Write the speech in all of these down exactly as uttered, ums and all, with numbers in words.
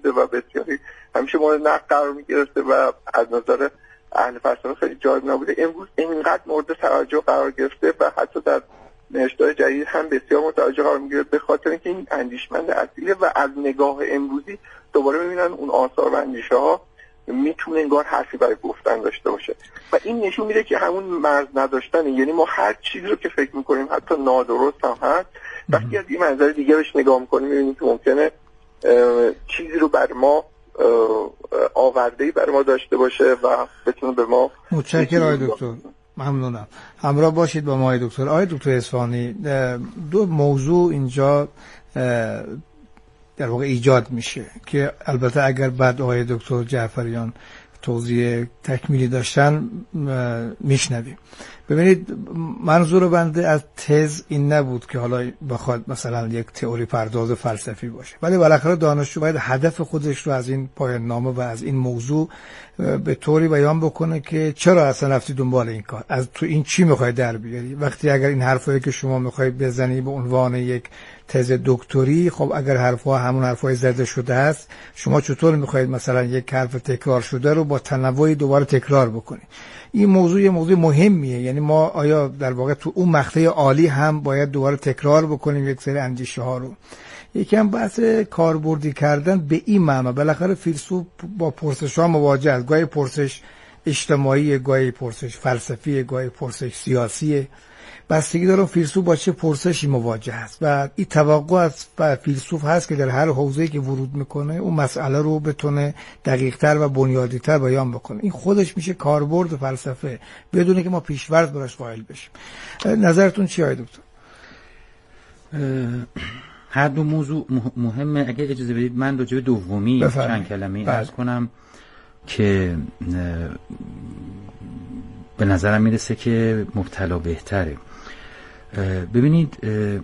بوده و بسیاری همیشه مورد نقد قرار میگرفته و از نظر اهل فلسفه خیلی جالب نبوده. امروز اینقدر مورد توجه قرار گرفته و حتی در نوشته‌های جدید هم بسیار مورد توجه قرار میگیره، به خاطر اینکه این اندیشمند اصیله و از نگاه امروزی دوباره میبینن اون آثار و اندیشه ها میتونه انگار حرفی برای گفتن داشته باشه و این نشون میده که همون مرز نداشتن، یعنی ما هر چیزی رو که فکر میکنیم حتی نادرست هم هست، وقتی از این منظر دیگه بهش نگاه میکنیم میبینیم که ممکنه چیزی رو بر ما آورده‌ای بر ما داشته باشه و بتونه به ما. متشکرم آقای دکتر، ممنونم. همراه باشید با ما آقای دکتر. آقای دکتر اصفهانی، دو موضوع اینجا در واقع ایجاد میشه که البته اگر بعد آقای دکتر جعفریان توضیح تکمیلی داشتن میشنویم. ببینید، منظور بنده از تز این نبود که حالا بخواد مثلا یک تئوری پرداز فلسفی باشه، ولی بالاخره دانشجو باید هدف خودش رو از این پایان نامه و از این موضوع به طوری بیان بکنه که چرا اصلا رفتی دنبال این کار، از تو این چی میخوای در بیاری. وقتی اگر این حرفایی که شما میخوای بزنی به عنوان یک تز دکتری، خب اگر حرفها همون حرفای زده شده است، شما چطور میخواید مثلا یک حرف تکرار شده رو با تنوعی دوباره تکرار بکنید؟ این موضوع یه موضوع مهمیه. یعنی ما آیا در واقع تو اون مقطع عالی هم باید دوباره تکرار بکنیم یک سری اندیشه ها رو؟ یکی هم بحث کاربردی کردن به این معنی، بالاخره فیلسوف با پرسش ها مواجه است، گاهی پرسش اجتماعی، گاهی پرسش فلسفی، گاهی پرسش سیاسی. بستگی داره فیلسوف با چه پرسشی مواجه است و این توقع از فیلسوف هست که در هر حوزه‌ای که ورود میکنه اون مسئله رو بتونه دقیق‌تر و بنیادی‌تر بیان بکنه. این خودش میشه کاربرد فلسفه بدون که ما پیش‌ورد براش قائل بشیم. نظرتون چیه آقای دکتر؟ هر دو موضوع مهمه. اگر اجازه بدید من راجع به دومی چند کلمه عرض کنم که به نظرم میرسه که مبتلا بهتره. ببینید،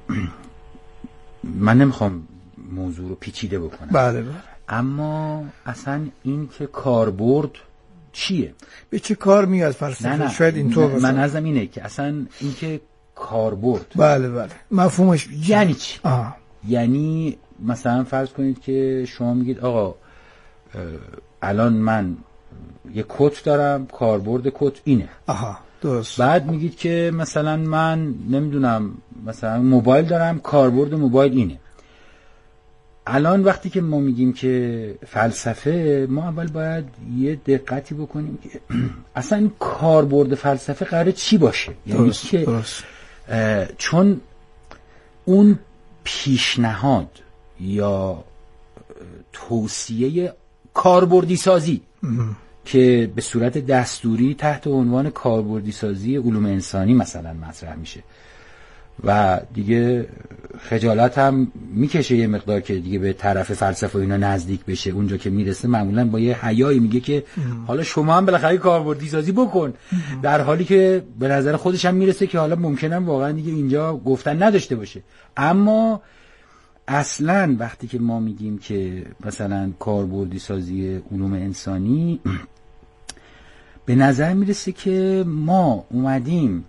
من نمیخوام موضوع رو پیچیده بکنم، بله بله، اما اصلا این که کاربرد چیه، به چه کار میاد فلسفه؟ نه نه. شاید اینطور من ازم اینه که اصلا این که کاربرد، بله بله، مفهومش یعنی چی؟ آه. یعنی مثلا فرض کنید که شما میگید آقا الان من یه کت دارم، کاربرد کت اینه. آها، درست. بعد میگید که مثلا من نمیدونم مثلا موبایل دارم، کاربرد موبایل اینه. الان وقتی که ما میگیم که فلسفه، ما اول باید یه دقتی بکنیم که اصلا کاربرد فلسفه قراره چی باشه. یعنی درست، که درست. چون اون پیشنهاد یا توصیه کاربردی سازی که به صورت دستوری تحت عنوان کاربردی سازی علوم انسانی مثلا مطرح میشه و دیگه خجالت هم میکشه یه مقدار که دیگه به طرف فلسفه و اینا نزدیک بشه، اونجا که میرسه معمولا با یه حیایی میگه که حالا شما هم بالاخره کاربردی سازی بکن، در حالی که به نظر خودش هم میرسه که حالا ممکنه واقعا دیگه اینجا گفتن نداشته باشه. اما اصلا وقتی که ما میگیم که مثلا کاربردی سازی علوم انسانی، به نظر میرسه که ما اومدیم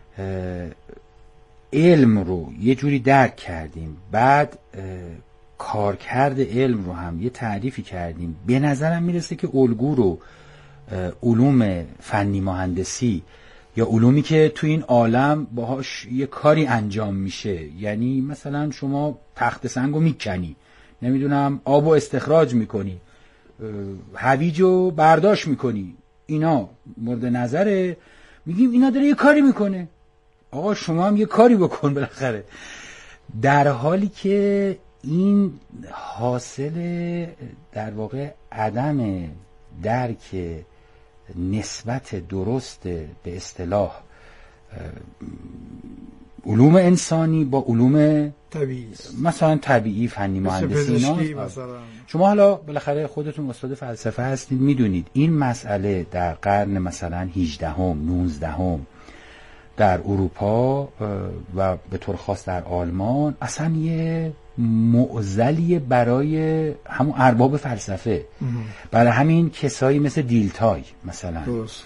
علم رو یه جوری درک کردیم، بعد کارکرد علم رو هم یه تعریفی کردیم. به نظرم میرسه که الگو رو علوم فنی مهندسی یا علومی که تو این عالم باهاش یه کاری انجام میشه، یعنی مثلا شما تخت سنگو میکنی، نمیدونم آبو استخراج میکنی، هویجو برداشت میکنی، اینا مورد نظره، میگیم اینا داره یه کاری میکنه، آقا شما هم یه کاری بکن بالاخره. در حالی که این حاصل در واقع عدم درک نسبت درست به اصطلاح علوم انسانی با علوم طبیعی، مثلا طبیعی، فنی مهندسی اینا. شما حالا بالاخره خودتون استاد فلسفه هستید، میدونید این مسئله در قرن مثلا هجدهم نوزدهم در اروپا و به طور خاص در آلمان اصلا یه معضلی برای همون ارباب فلسفه، برای همین کسایی مثل دیلتای مثلا درست.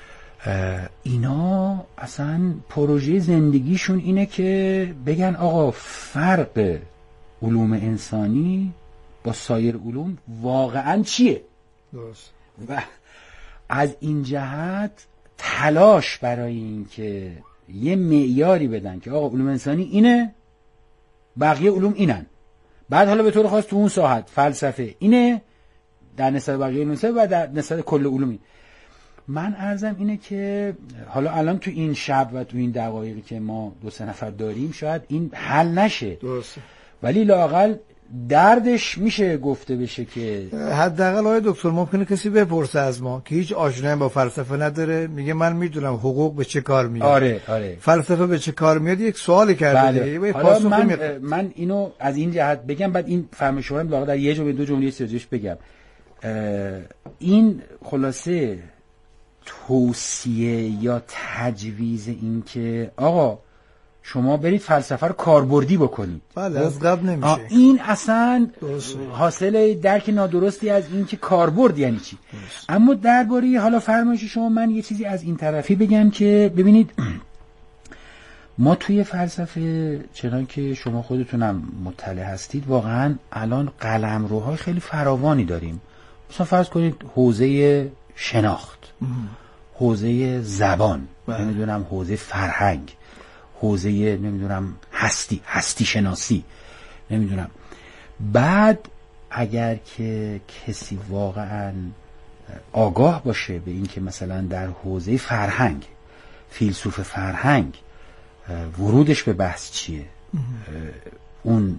اینا اصلا پروژه زندگیشون اینه که بگن آقا فرق علوم انسانی با سایر علوم واقعا چیه. درست. و از این جهت تلاش برای این که یه معیاری بدن که آقا علوم انسانی اینه، بقیه علوم اینن، بعد حالا به طور خاص تو اون ساحت فلسفه اینه در نسبت بقیه علوم انسانی و در نسبت کل علوم. من عرضم اینه که حالا الان تو این شب و تو این دقایقی که ما دو سه نفر داریم شاید این حل نشه، درسته، ولی لااقل دردش میشه گفته بشه که حداقل آقای دکتر ممکنه کسی بپرسه از ما که هیچ آشنایی با فلسفه نداره، میگه من میدونم حقوق به چه کار میاد، آره آره فلسفه به چه کار میاد، یک سوالی کرده. بله. حالا من می... من اینو از این جهت بگم، بعد این فرمایش شما رو لااقل در یه جمله دو جمله سرجش بگم. این خلاصه توصیه یا تجویز این که آقا شما برید فلسفه رو کاربردی بکنید، بله از قبل نمیشه. این اصلا درسته. حاصل درک نادرستی از این که کاربرد یعنی چی. درسته. اما درباره حالا فرمایش شما من یه چیزی از این طرفی بگم که ببینید ما توی فلسفه چنان که شما خودتونم مطلع هستید واقعا الان قلمروهای خیلی فراوانی داریم. مثلا فرض کنید حوزه شناخت، حوزه زبان، نمیدونم حوزه فرهنگ، حوزه نمیدونم هستی هستی شناسی، نمیدونم. بعد اگر که کسی واقعا آگاه باشه به این که مثلا در حوزه فرهنگ فیلسوف فرهنگ ورودش به بحث چیه، اون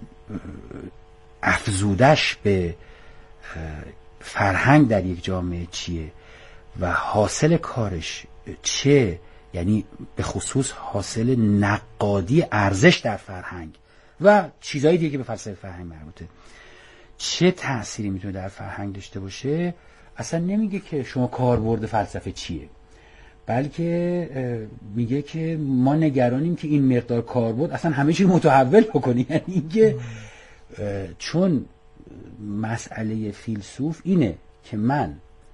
افزودش به فرهنگ در یک جامعه چیه و حاصل کارش چه، یعنی به خصوص حاصل نقادی ارزش در فرهنگ و چیزهای دیگه که به فلسفه فرهنگ مربوطه چه تأثیری میتونه در فرهنگ داشته باشه، اصلا نمیگه که شما کاربرد فلسفه چیه، بلکه میگه که ما نگرانیم که این مقدار کاربرد اصلا همه چی متحول بکنی. یعنی اینکه چون مسئله فیلسوف اینه که من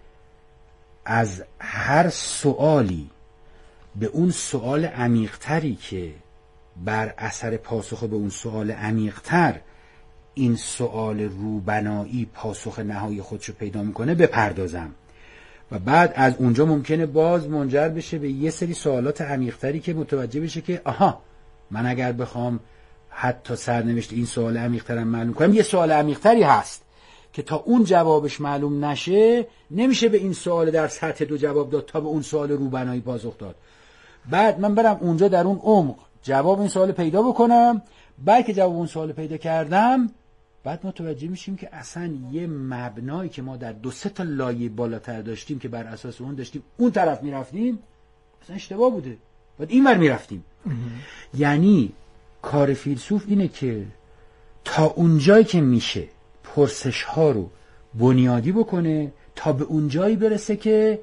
از هر سوالی به اون سوال عمیق‌تری که بر اثر پاسخ به اون سوال عمیق‌تر این سوال روبنایی پاسخ نهایی خودشو پیدا میکنه بپردازم و بعد از اونجا ممکنه باز منجر بشه به یه سری سوالات عمیق‌تری که متوجه بشه که آها من اگر بخوام حتی سرنوشت این سوال عمیق‌ترم معلوم کنم یه سوال عمیق‌تری هست که تا اون جوابش معلوم نشه نمیشه به این سوال در سطح دو جواب داد تا به اون سوال روبنایی پاسخ داد. بعد من برم اونجا در اون عمق جواب این سوال پیدا بکنم، بعد که جواب اون سوال پیدا کردم بعد متوجه میشیم که اصلا یه مبنایی که ما در دو سه تا لایه بالاتر داشتیم که بر اساس اون داشتیم اون طرف میرفتیم اصلا اشتباه بوده، بعد این ور میرفتیم. یعنی کار فیلسوف اینه که تا اونجایی که میشه پرسش ها رو بنیادی بکنه تا به اونجایی برسه که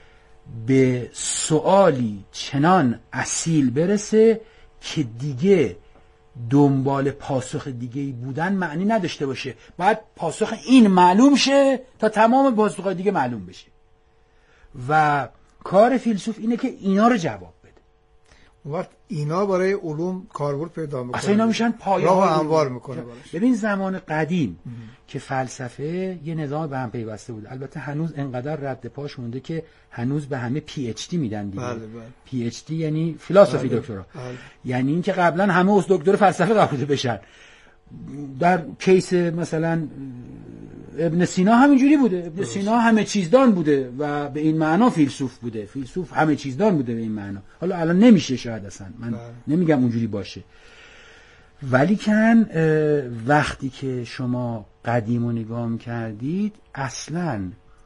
به سوالی چنان اصیل برسه که دیگه دنبال پاسخ دیگه‌ای بودن معنی نداشته باشه، باید پاسخ این معلوم شه تا تمام پاسخ‌های دیگه معلوم بشه. و کار فیلسوف اینه که اینا رو جواب بده. وقت اینا برای علوم کاربرد پیدا میکنه، اصلا اینا میشن پایه‌های راه هموار میکنه براش. ببین زمان قدیم ام. که فلسفه یه نظام به هم پیوسته بود، البته هنوز انقدر رد پاش مونده که هنوز به همه پی اچ دی میدن دیگه. بله بله. پی اچ دی یعنی فیلسوفی بله. دکترا بله. یعنی این که قبلا همه از دکتر فلسفه قبول بشن. در کیس مثلا ابن سینا همینجوری بوده، ابن سینا همه چیزدان بوده و به این معنا فیلسوف بوده، فیلسوف همه چیزدان بوده به این معنا. حالا الان نمیشه شاید اصلا، من بله. نمیگم اونجوری باشه، ولی کن وقتی که شما قدیم رو نگاه کردید اصلا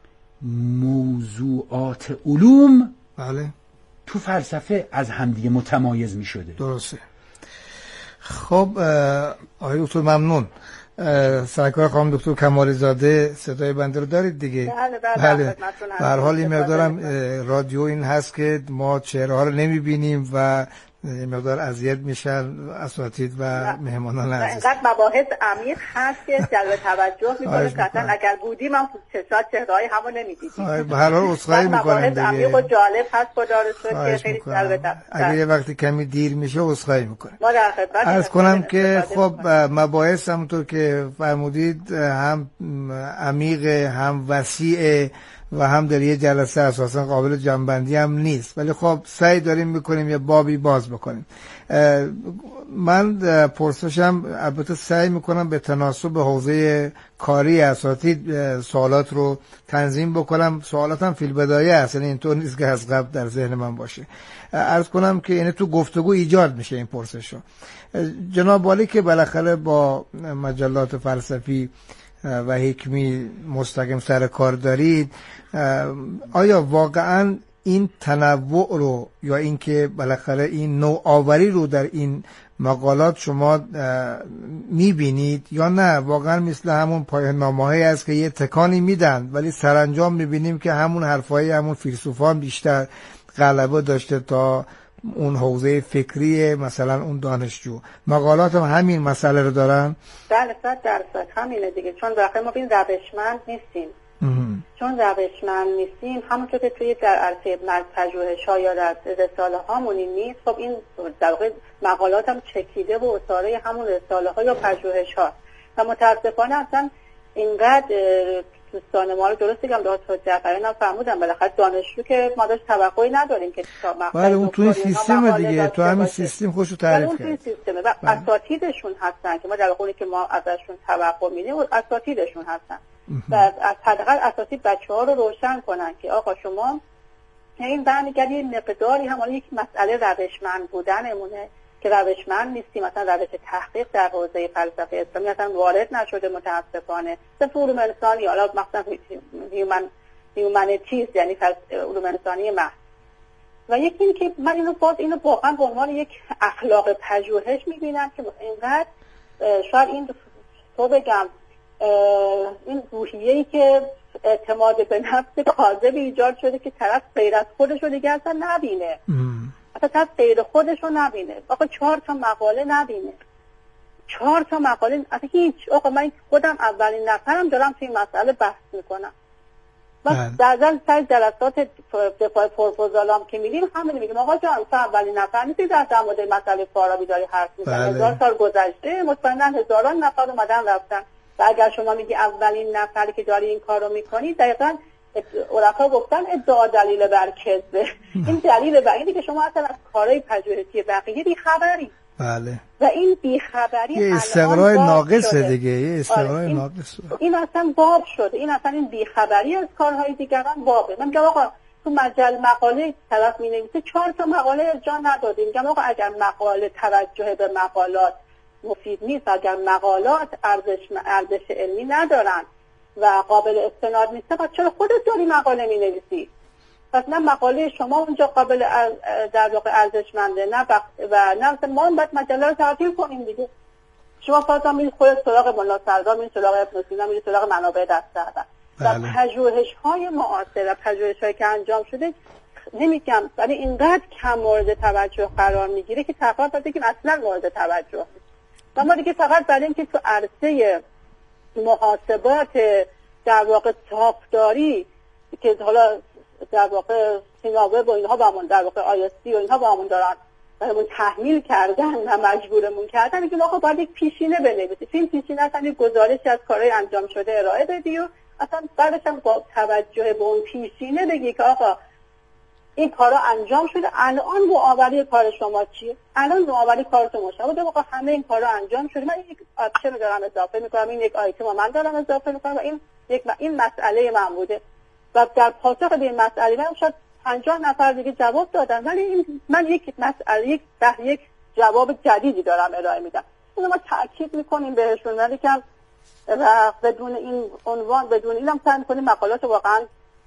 موضوعات علوم بله تو فلسفه از همدیگه متمایز می شده. درسته. خب آقای دکتر ممنون. سرکار خانم دکتر کمالی زاده صدای بنده رو دارید دیگه؟ بله بله. به هر حال این مقدارم رادیو این هست که ما چهره ها رو نمی بینیم و یه مقدار اذیت میشن اساتید و مهمانان عزیز. اینقدر مباحث عمیق هست که جلب توجه میکنه که اصلا اگر بودیم هم چشات چهرهای همون نمیدیدیم. به هر حال عذرخواهی میکنم دیگه. عمیق و جالب هست خدا رو شکر که خیلی جلب توجه. اگه یه وقتی کمی دیر میشه عذرخواهی میکنم. ما در خدمت. عرض کنم که خب مباحث همونطور که فرمودید هم عمیق، هم وسیع و هم در یه جلسه اساسا قابل جنبندی هم نیست، ولی خب سعی داریم میکنیم یه بابی باز بکنیم. من پرسشم البته سعی میکنم به تناسب حوزه کاری اساتید سوالات رو تنظیم بکنم. سوالاتم فی البدایه است، یعنی اینطور نیست که از قبل در ذهن من باشه. عرض کنم که یعنی تو گفتگو ایجاد میشه این پرسش رو. جناب والی که بالاخره با مجلات فلسفی و حکمی مستقیم سر کار دارید، آیا واقعا این تنوع رو یا اینکه بالاخره این نوآوری رو در این مقالات شما میبینید یا نه واقعا مثل همون پایان نامه‌ای است که یه تکانی میدن ولی سرانجام میبینیم که همون حرفای همون فیلسوفان بیشتر غلبه داشته تا اون حوزه فکری مثلا اون دانشجو؟ مقالات هم همین مسئله رو دارن؟ بله صد درصد همینه دیگه، چون واقعا ما بین روشمند نیستیم. چون روشمند نیستیم همونطور که توی در عرصه پژوهش‌ها یا در رساله هامونی نیست، خب این در واقع مقالات هم چکیده و اصاره همون رساله ها یا پژوهش ها و متاسفانه اصلا اینقدر دوستان ما رو درست بگم دکتر جعفری هم فرمودن بالاخره دانشجو که ما داشت توقعی نداریم که تا مقطع بله اون توی سیستم دیگه، تو همین سیستم خوشو تعریف کرد. اون توی سیستمه و اساتیدشون هستن که ما در واقع که ما ازشون توقع می‌کنیم اساتیدشون هستن و از حداقل اساتید بچه‌ها رو روشن کنن که آقا شما این برمیگردی مقداری هم یک مسئله روشمند بودنمونه که روشمند نیستیم، مثلا روش تحقیق در حوزه فلسفه اسلامی اصلا وارد نشده متاسفانه. مثل علوم انسانی، حالا مثلا هیومن هیومانیتیز یعنی علوم انسانی محض. و یکی این که من اینو باز اینو واقعا به عنوان یک اخلاق پژوهش می‌بینم که اینقدر شاید این تو بگم این روحیه‌ای که اعتماد به نفس کاذب ایجاد شده که طرف غیر از خودش رو دیگه اصلا نبینه، اصلا طرف غیر خودش رو نبینه. آقا چهار تا مقاله نبینه، چهار تا مقاله اصلا هیچ. آقا من خودم اولین نفرم دارم توی این مسئله بحث میکنم و در ضمن سر جلسات دفاع پروپوزالام که میریم همین میگیم آقا جان تو اولین نفر نیستی در مورد مسئله فارابی داری حرف میزنی. هزار سال گذشته مطمئنا هزاران نفر اومدن رفتن و اگر شما میگی اولین نفری که داری این کارو میکنی، دقیقاً عرفا گفتن ادعا دلیل بر کذبه. این دلیل بر اینه که شما اصلا از کارهای پژوهشی بقیه بیخبری. بله. و این بیخبری یه استقرای ناقصه دیگه، یه استقرای ناقصه. این اصلا باب شده. این اصلا این بیخبری از کارهای دیگران بابه. من میگم آقا تو مجله مقاله طرف مینویسه چهار تا مقاله ارجاع ندادیم. میگم آقا اگر مقاله توجه به مقالات مفید نیست، اگر مقالات ارزش ارزش علمی ندارن و قابل استناد نیست، پس چرا خودت داری مقاله می‌نویسی؟ پس نه مقاله شما اونجا قابل در واقع ارزشمنده نه بق... و نه ما باید مجله رو تعطیل کنیم دیگه. شما فقط میرید خودت سراغ ملا سردار، میرید سراغ ابن سینا، میرید سراغ منابع دست اول. و پژوهش‌های معاصر و پژوهش‌هایی که انجام شده نمیگم ولی اینقدر کم مورد توجه قرار میگیره که تقریبا باید بگیم اصلا مورد توجه نیست. و ما دیگه فقط برای اینکه تو عرصه محاسبات در واقع تاپداری که حالا در واقع سیناوه و اینها با همون در واقع آیستی و اینها با همون دارن همون تحمیل کردن و مجبورمون کردن، میگیم آقا باید یک پیشینه بنویسی. این پیشینه اصلا یک گزارشی از کارهای انجام شده ارائه بدی و اصلا بعدش هم با توجه به اون پیشینه بگی که آقا این کارا انجام شده، الان نوآوری کار شما چیه؟ الان نوآوری کارتون مشابه واقعا همه این کارا انجام شده. من یک آپشن رو دارم اضافه میکنم، این یک آیتم من دارم اضافه میکنم و این یک این مسئله من بوده و در پاسخ به این مسئله من شاید پنجاه نفر دیگه جواب دادن، ولی این من یک مسئله یک ده یک جواب جدیدی دارم ارائه میدم. اون ما تاکید میکنیم بهشون ولی که و بدون این عنوان بدون اینم سعی میکنیم مقالات واقعا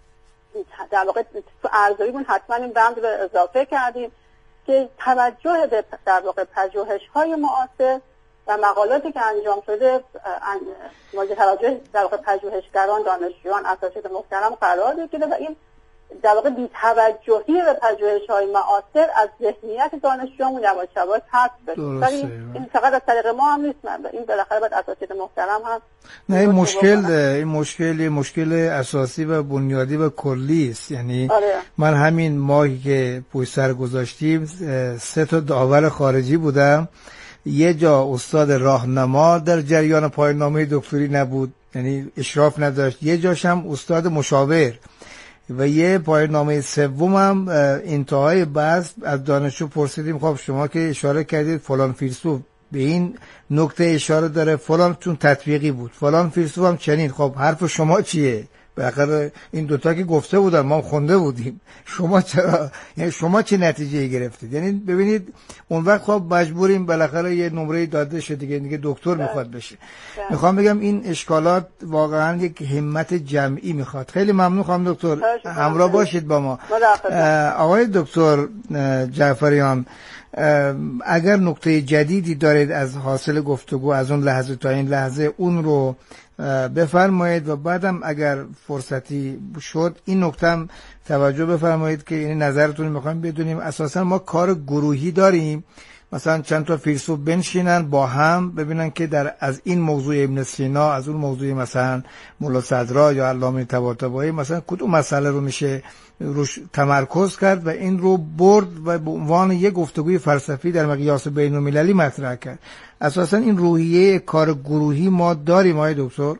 در واقع تو ارزیمون حتما این بند رو اضافه کردیم که توجه به در واقع پژوهش‌های معاصر و مقالاتی که انجام شده مورد توجه در واقع پژوهشگران، دانشجویان، اساتید محترم قرار بگیره و این در واقع بی‌توجهی به پژوهش‌های معاصر از ذهنیت دانشجوامون یواش یواش حذف بشه. ولی این فقط از طریق ما هم نیست، این بالاخره باید اساتید محترم هم نه این مشکل این مشکل مشکل اساسی و بنیادی و کلی است. یعنی آره. من همین ماهی که پشت سر گذاشتیم سه تا داور خارجی بودم، یه جا استاد راهنما در جریان پایان‌نامه دکتری نبود، یعنی اشراف نداشت، یه جاش هم استاد مشاور و یه پایان‌نامه سومم انتهای بحث از دانشجو پرسیدیم خب شما که اشاره کردید فلان فیلسوف به این نکته اشاره داره، فلان چون تطبیقی بود، فلان فیلسوف هم چنین، خب حرف شما چیه؟ بالاخره این دوتا که گفته بودن ما هم خونده بودیم، شما چرا، یعنی شما چه نتیجه گرفتید؟ یعنی ببینید اون وقت خب مجبوریم بالاخره یه نمره داده شه دیگه، دیگه دکتر میخواد بشه. میخوام بگم این اشکالات واقعا یک همت جمعی میخواد. خیلی ممنون خانم دکتر، همراه باشید با ما. آقای دکتر جعفریان، اگر نکته جدیدی دارید از حاصل گفتگو از اون لحظه تا این لحظه اون رو بفرمایید و بعدم اگر فرصتی شد این نکته هم توجه بفرمایید که این نظرتون رو میخوایم بدونیم. اساسا ما کار گروهی داریم، مثلا چند تا فیلسوف بنشینن با هم ببینن که در از این موضوع ابن سینا، از اون موضوع مثلا مولا صدرا یا علامه طباطبایی مثلا کدوم مسئله رو میشه روش تمرکز کرد و این رو برد و به عنوان یک گفتگوی فلسفی در مقیاس بین المللی مطرح کرد. اساسا این روحیه کار گروهی ما داریم. آقای دکتر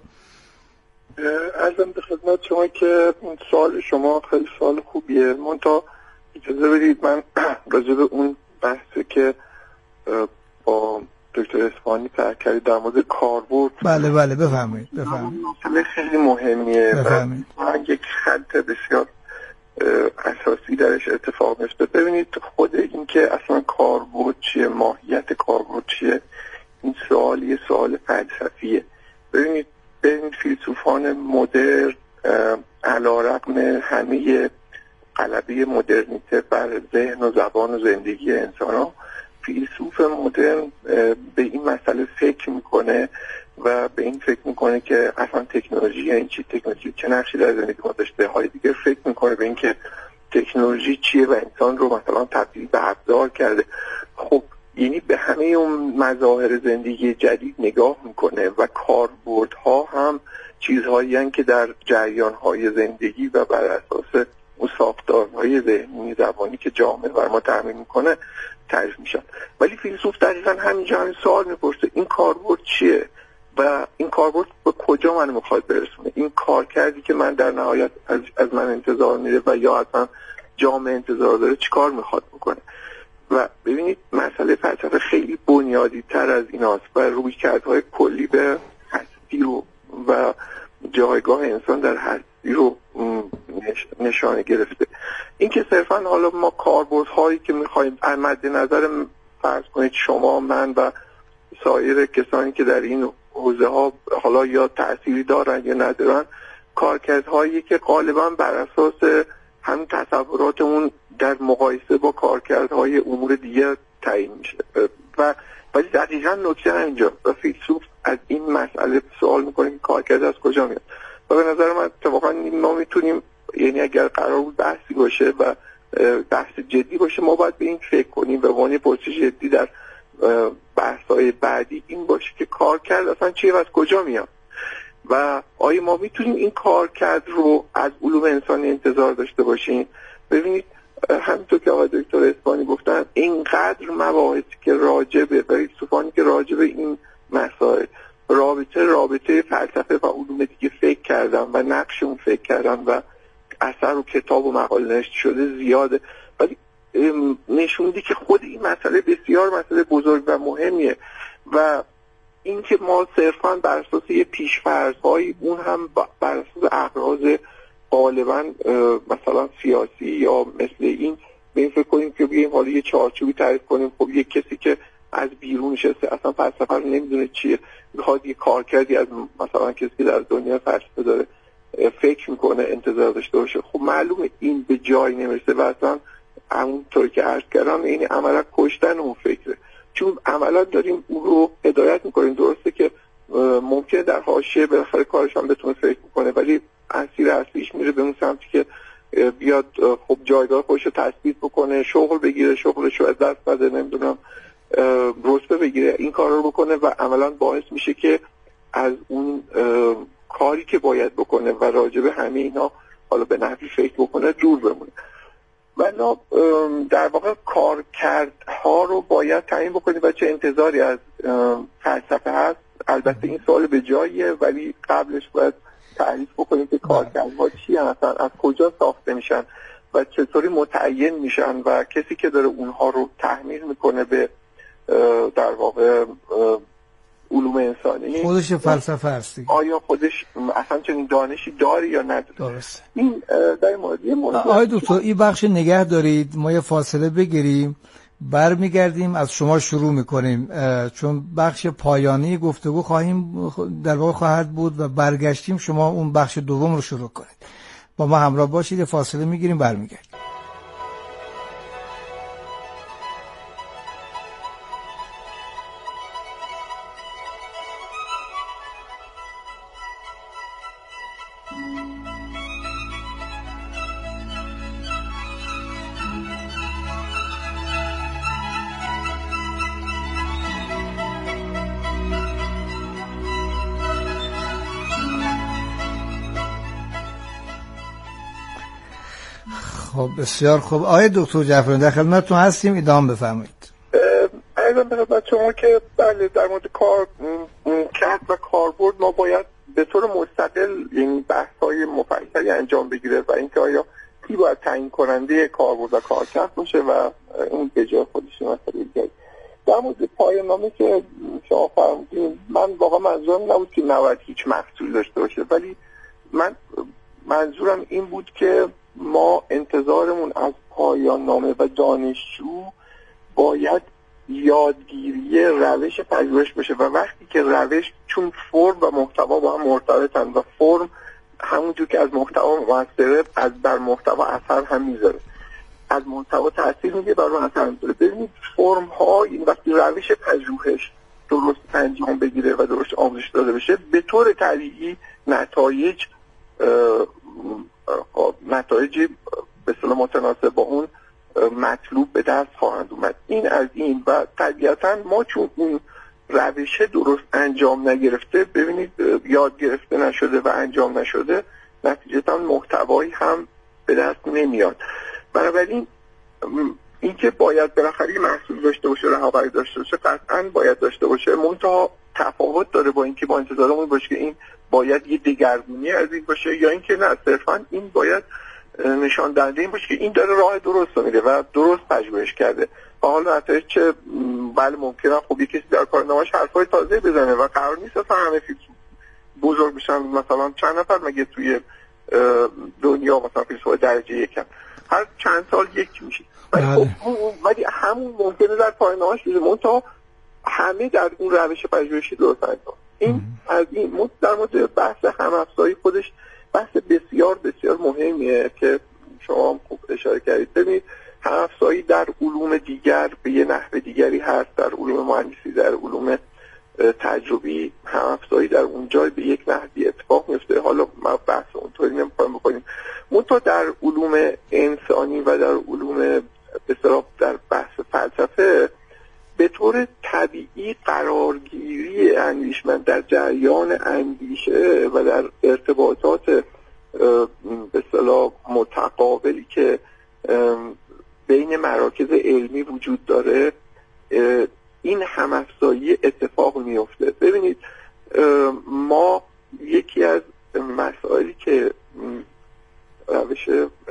عرضم به خدمت شما که این سوال شما خیلی سوال خوبیه، منتها اجازه بدید من راجع به اون بحثی که با دکتر اسفانی طرح کردید در مورد کاربرد. بله بله بفرمایید بفرمایید. مسئله خیلی مهمیه. بفرمایید. من یک خط بسیار اساسی درش اتفاق میفته. ببینید خود این که اصلا کاربرد چیه، ماهیت کاربرد چیه، این سوال یه سوال فلسفیه. ببینید ببینید فیلسوفان مدرن علیرغم همه غلبه مدرنیته بر ذهن و زبان و زندگی انسان ها، فیلسوف مدرن به این مسئله فکر میکنه و به این فکر میکنه که اصلا تکنولوژی این چی، تکنولوژی چه نقشی در زندگی ما داشته. های دیگه فکر میکنه به این که تکنولوژی چیه و انسان رو مثلا تبدیل به ابزار کرده. خب یعنی به همه اون مظاهر زندگی جدید نگاه میکنه و کاربردها هم چیزهایی هستند که در جریانهای زندگی و بر اساس اون ساختارهای ذهنی زبانی که جامعه بر ما تأمین میکنه تعریف میشن. ولی فیلسوف دقیقا همینجا همین سوال میپرسه این کاربرد چیه و این کاربرد به کجا من میخواد برسونه، این کار کردی که من در نهایت از, از من انتظار میره و یا از من جامعه انتظار داره چی کار میخواد بکنه. و ببینید مسئله فلسفه خیلی بنیادی تر از ایناست و رویکردهای کلی به هستی رو و جایگاه انسان در هستی رو نشانه گرفته. این که صرفا حالا ما کاربردهایی که میخوایم مد نظر فرض کنید شما، من و سایر کسانی که در این حوزه ها حالا یا تأثیری دارن یا ندارن، کارکردهایی که غالبا بر اساس همین تصوراتمون در مقایسه با کارکردهای امور دیگه تعیین میشه. و ولی دقیقاً نکته اینجا و فیلسوف از این مسئله سوال میکنه که کارکرد از کجا میاد. و به نظر من اتفاقا ما میتونیم، یعنی اگر قرار بود بحثی باشه و بحث جدی باشه، ما باید به این فکر کنیم و عنوان پرسش جدی در بحث‌های بعدی این باشه که کارکرد اصلا چیه و از کجا میاد و آیا ما میتونیم این کارکرد رو از علوم انسانی انتظار داشته باشیم. ببینید همینطور که آقای دکتر اسفانی گفتن، اینقدر مباحثی که راجبه و فیلسوفانی که راجبه این مسائل رابطه رابطه فلسفه و علوم دیگه فکر کردن و نقش اون فکر کردن و اثر و کتاب و مقاله نوشته شده زیاده، ولی نشوندی که خود این مسئله بسیار مسئله بزرگ و مهمیه و این که ما صرفاً بر اساس یه پیش‌فرض‌هایی، اون هم بر اساس اغراض غالباً مثلا سیاسی یا مثل این به این فکر کنیم که بیایم حالا یه چارچوبی تعریف کنیم، خب یه کسی که از بیرون نشسته اصلا فلسفه رو نمیدونه چیه، میخواد یه کار کردی از مثلا کسی که در دنیا فلسفه داره فکر میکنه انتظار داشته باشه. خب معلومه این به جایی نمیرسه و اصلا همونطور که عرض کردم این عملا کشتن اون فکره، چون عملا داریم اون رو هدایت میکنیم. درسته که ممکنه در حاشیه بالاخره کارش هم بتونه فکر میکنه، ولی اسیر اصلیش میره به اون سمتی که بیاد خب جایگاه خودش رو تثبیت بکنه، شغل بگیره، شغلش رو از دست بده، نمیدونم رتبه بگیره، این کار رو بکنه و عملا باعث میشه که از اون کاری که باید بکنه و راجع به همه اینا حالا به نحوی فکر بکنه دور بمونه. و در واقع کارکردها رو باید تعیین بکنیم و چه انتظاری از فلسفه هست. البته این سوال به جاییه، ولی قبلش باید تعریف بکنیم که کارکردها چی هستن، از کجا ساخته میشن و چطوری متعین میشن و کسی که داره اونها رو تحمیل میکنه به در واقع علوم انسانی خودش فلسفه هستی، آیا خودش اصلا چنین دانشی داری یا نداره. درسته. این در مورد یه موضوع آقای دکتر این بخش نگه دارید، ما یه فاصله بگیریم، برمیگردیم از شما شروع میکنیم چون بخش پایانی گفتگو خواهیم در واقع خواهد بود و برگشتیم شما اون بخش دوم رو شروع کنید. با ما همراه باشید، یه فاصله میگیریم برمیگردیم. خب بسیار خوب. آقای دکتر جعفری در خدمتتون هستیم، ادامه بفرمایید. عرضم به خدمت شما که بله در مورد کار کرد و کاربرد ما باید به طور مستقل یعنی بحث‌های مفصلی انجام بگیره و اینکه آیا کی باید تعیین کننده کاربرد و کارکرد باشه و این به جای خودش مسئله دیگه. در مورد پایان نامه که شما فرمودین، من واقعا منظورم نبود که نباید هیچ محصول داشته باشه، ولی من منظورم این بود که ما انتظارمون از پایان نامه و دانشجو باید یادگیری روش پژوهش بشه و وقتی که روش، چون فرم و محتوا با هم مرتبطن و فرم همونجور که از محتوا مؤثره از بر محتوا اثر هم میذاره، از محتوا تاثیر میگه بر اون اثر میذاره. ببینید فرم ها این وقتی روش پژوهش درست انجام بگیره و درست آموزش داده بشه به طور طبیعی نتایج نتایجی به اصطلاح متناسب با اون مطلوب به دست خواهند اومد. این از این و طبیعتا ما چون اون روش درست انجام نگرفته، ببینید یاد گرفته نشده و انجام نشده، نتیجتا محتوایی هم به دست نمیاد. بنابراین اینکه باید بالاخره محصول داشته باشه، رهبری داشته باشه، قطعا باید داشته باشه، منتها تفاوت داره با اینکه با انتظارمون باشه که این باید یه دگرگونی از این باشه یا اینکه نه صرفا این باید نشان دهنده این باشه که این داره راه درست رو میره و درست پژوهش کرده. و حالا نتایج چه بله ممکنه خب یه کسی در کارنامه‌اش حرفای تازه بزنه و قرار نیست اصلا همه فیلسوف بزرگ بشن، مثلا چند نفر مگه توی دنیا مثلا فیلسوف درجه یکم هر چند سال یک میشه، ولی خب ولی همون ممکنه در کارنامه‌اش بزنه، منتها همه در اون روش پژوهشی درست انجام. این از این در مورد بحث هم‌افزایی خودش بحث بسیار بسیار مهمیه که شما خوب اشاره کردید. ببینید هم‌افزایی در علوم دیگر به یه نحو دیگری هست، در علوم مهندسی، در علوم تجربی هم‌افزایی در اونجا به یک نحوی اتفاق میفته. حالا ما بحث اونطوری نمی‌خوایم بکنیم، منتها در علوم انسانی و در علوم به اصطلاح در بحث فلسفه به طور طبیعی قرارگیری اندیشمند در جریان اندیشه و در ارتباطات به اصطلاح متقابلی که بین مراکز علمی وجود داره این هم‌افزایی اتفاق میفته. ببینید ما یکی از مسائلی که روش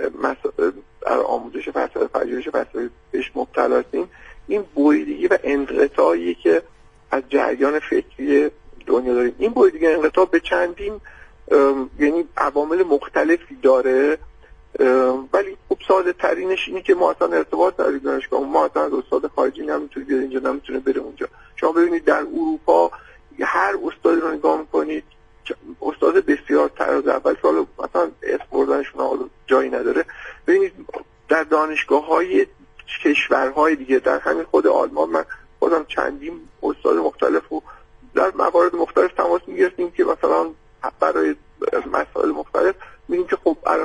در آموزش فلسفه پژوهش فلسفه بهش مبتلا هستیم این بریدگی و انقطاعی که از جریان فکری دنیا داریم. این بریدگی و انقطاع به چندین یعنی عوامل مختلفی داره، ولی خوب ساده ترینش اینه که ما اصلا ارتباط در دانشگاه ما اصلا از استاد خارجی نمیتونه بیاد اینجا، نمیتونه بره اونجا. شما ببینید در اروپا هر استادی رو نگاه میکنید استاد بسیار طراز اول که حالا مثلا اسم بردنشون حالا جایی نداره، ببینید در دانشگاه‌های کشورهای دیگه در همین خود آلمان من خودم چندین استاد مختلف و در موارد مختلف تماس میگرفتیم که مثلا برای مسائل مختلف میگیم که خب الان رفته فلان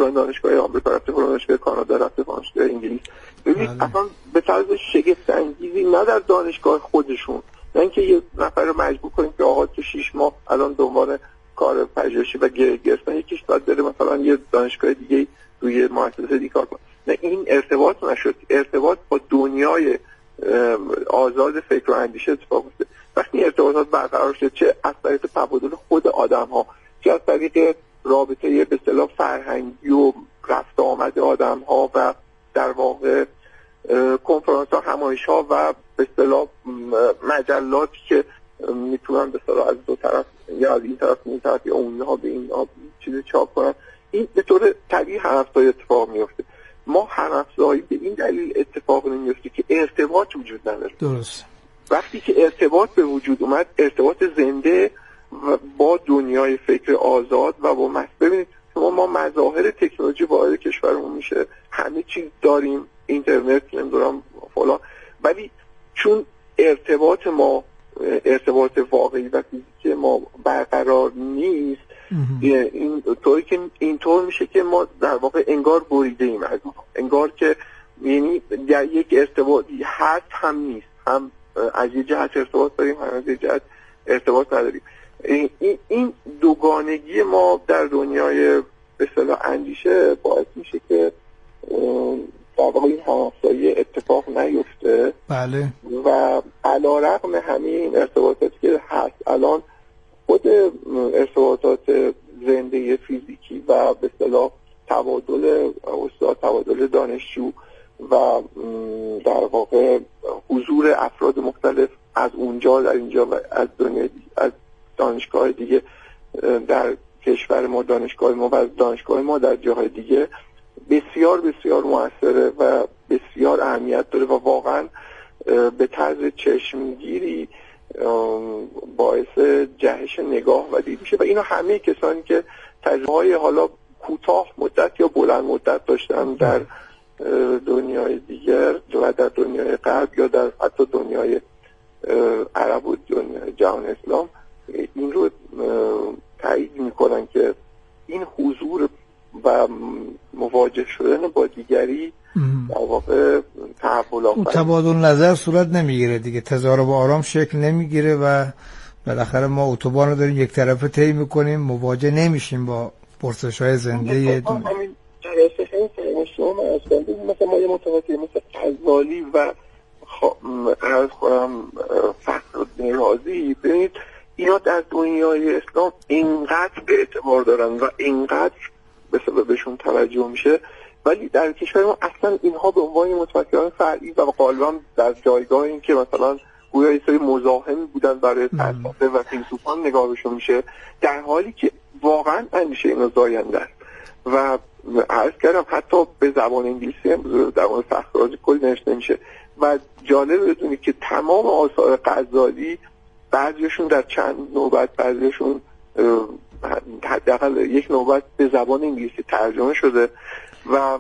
فلان دانشگاه آمریکا رفته، فلان دانشگاه کانادا رفته، فلان دانشگاه انگلیس. ببینید اصلا به طرز شگفت انگیزی نه در دانشگاه خودشون، نه اینکه یه نفر رو مجبور کنیم که آقا تو شش ماه الان دنبال کار پژوهشی و گرفتن یکیش باید بره مثلا یه دانشگاه دیگه روی مؤسسه دیگه کار کنه. نه، این ارتباط نشد. ارتباط با دنیای آزاد فکر و اندیشه اتفاق افتاد. وقتی ارتباطات برقرار شد، چه از طریق تبادل خود آدم‌ها، چه از طریق رابطه به اصطلاح فرهنگی و رفت آمد آدم‌ها و در واقع کنفرانس‌ها، همایش‌ها و به اصطلاح مجلاتی که میتونن به اصطلاح از دو طرف یا از این طرف این طرف یا اونها به این چیز چاپ کنن، این به طور طبیعی هر هفته اتفاق میفته. ما هر هفته به این دلیل اتفاق نمیفته که ارتباط وجود نداره. درست. وقتی که ارتباط به وجود اومد، ارتباط زنده با دنیای فکر آزاد و با مس ببینید شما ما مظاهر تکنولوژی وارد کشورمون میشه، همه چیز داریم، اینترنت نمیدونم فلان، ولی چون ارتباط ما ارتباط واقعی و فیزیکی ما برقرار نیست، این طوری که اینطور میشه که ما در واقع انگار بریده ایم از اون، انگار که یعنی در یک ارتباطی هست هم نیست، هم از یه جهت ارتباط داریم هم از یه جهت ارتباط نداریم. این این دوگانگی ما در دنیای به اصطلاح اندیشه باعث میشه که در واقع این همافزایی اتفاق نیفته. بله. و علیرغم همه این ارتباطاتی که هست الان، خود ارتباطات زنده فیزیکی و به اصطلاح تبادل استاد، تبادل دانشجو و در واقع حضور افراد مختلف از اونجا در اینجا و از دنیا از دانشگاه دیگه در کشور ما، دانشگاه ما و دانشگاه ما در جاهای دیگه بسیار بسیار موثره و بسیار اهمیت داره و واقعا به طرز چشمگیری باعث جهش نگاه و دید میشه و اینا همه کسانی که تجربه‌های حالا کوتاه مدت یا بلند مدت داشتن در دنیای دیگر و در دنیای غرب یا در حتی دنیای عرب و دنیای جهان اسلام این رو تایید میکنن که این حضور و مواجه شدن با دیگری در واقع تحول آفرینه. تبادل نظر صورت نمیگیره دیگه، تضارب آرام شکل نمیگیره و بالاخره ما اتوبان رو داریم یک طرفه طی میکنیم، مواجه نمیشیم با پرسش‌های زنده دنیا. همین جلسه شما مثلا ما یه متوجه مثل غزالی و عرض کنم فخرالدین رازی، ببینید اینا در دنیای اسلام اینقدر به اعتبار دارن و اینقدر به سببشون توجه میشه، ولی در کشور ما اصلا اینها به عنوان متفکران فرعی و غالبا در جایگاه این که مثلا گویا یه سری مزاحم بودن برای فلسفه و فیلسوفان نگاه بهشون میشه، در حالی که واقعا اندیشه اینا زاینده است. و عرض کردم حتی به زبان انگلیسی هم در مورد فخررازی کلی نوشته میشه و جالب بدونید که تمام آثار غزالی بعضیشون در چند نوبت، بعضیشون حداقل یک نوبت به زبان انگلیسی ترجمه شده و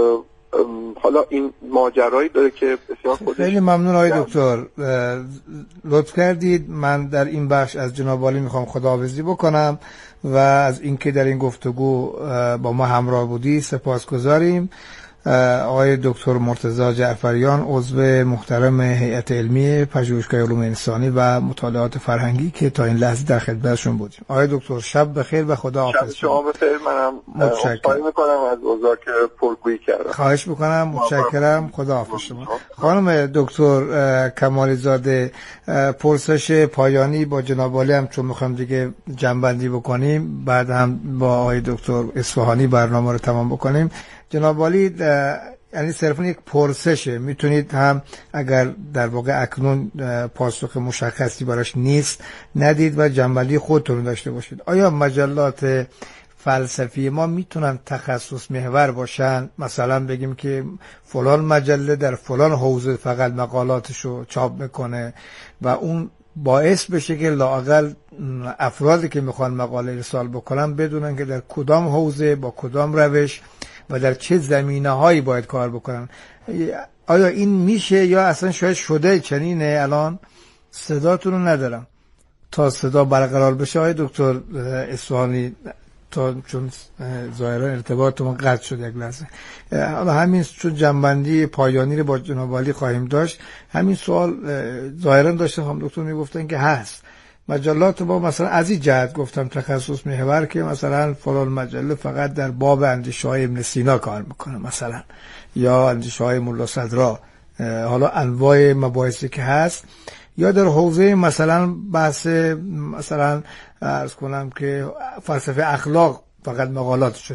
حالا این ماجرایی داره که بسیار خودش. خیلی ممنون آقای دکتر، لطف کردید. من در این بخش از جناب عالی میخوام خداحافظی بکنم و از اینکه در این گفتگو با ما همراه بودی سپاسگزاریم. آقای دکتر مرتضی جعفریان، عضو محترم هیئت علمی پژوهشگاه علوم انسانی و مطالعات فرهنگی که تا این لحظه در خدمتشون بودیم. آقای دکتر شب بخیر و خدا حافظ. شب شما بخیر. منم عذرخواهی میکنم از اوضاع که پرگویی کردم. خواهش میکنم، متشکرم. خدا حافظ شما. خانم دکتر کمالی زاده، پرسش پایانی با جناب عالی هم چون میخوام دیگه جنبندی بکنیم، بعد هم با آقای دکتر اصفهانی برنامه رو تمام بکنیم. جناب عالی، یعنی صرفا یک پرسشه، میتونید هم اگر در واقع اکنون پاسخ مشخصی براش نیست ندید و جنبندی خودتون داشته باشید. آیا مجلات فلسفی ما میتونن تخصص محور باشن؟ مثلا بگیم که فلان مجله در فلان حوزه فقط مقالاتشو چاپ میکنه و اون باعث بشه که لااقل افرادی که میخوان مقاله ارسال بکنن بدونن که در کدام حوزه با کدام روش و در چه زمینه هایی باید کار بکنن. آیا این میشه یا اصلا شاید شده چنینه؟ الان صداتون رو ندارم. تا صدا برقرار بشه آقای دکتر اصفهانی تا چون ظاهرا ارتباطمون قطع شد یک لحظه. حالا همین چون جنبندی پایانی رو با جناب عالی خواهیم داشت، همین سوال ظاهرا داشتم هم دکتر میگفتن که هست مجلات ما مثلا از این جهت گفتم تخصص محور که مثلا فلان مجله فقط در باب اندیشه‌های ابن سینا کار میکنه مثلا، یا اندیشه‌های ملا صدرا، حالا انواع مباحثی که هست، یا در حوزه مثلا بحث مثلا عرض کنم که فلسفه اخلاق فقط مقالات